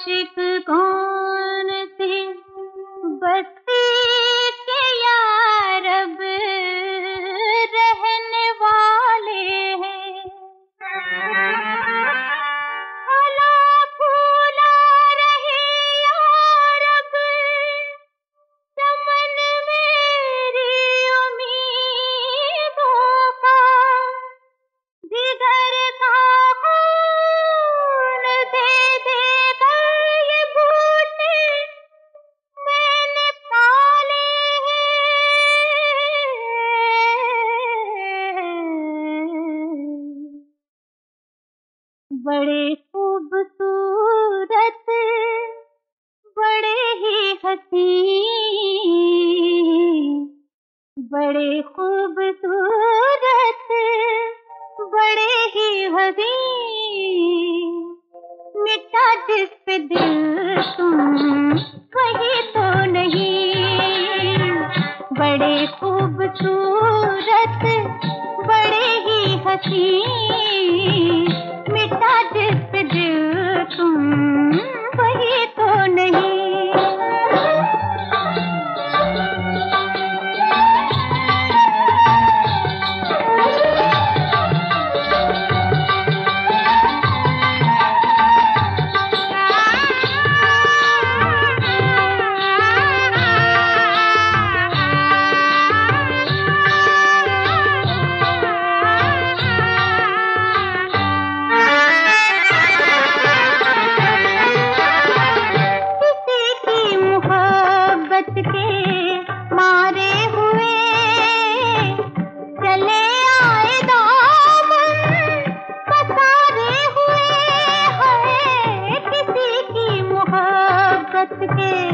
आशिक कौन थे बस्ती के यारब रहने वाले हैं। फला फूला रहे यारब चमन मेरी उम्मीदों का। जिगर का खून दे देगा ये बूटे मैंने पाले हैं। बड़े खूबसूरत बड़े ही हसीन, बड़े खूबसूरत बड़े ही हसीन। मिटा जिस पे दिल तुम वही तो नहीं। बड़े खूबसूरत बड़े ही हसीन। मिटा जिस पे दिल तुम वही तो नहीं। के मारे हुए चले आए दामन पसारे हुए हैं। किसी की मोहब्बत के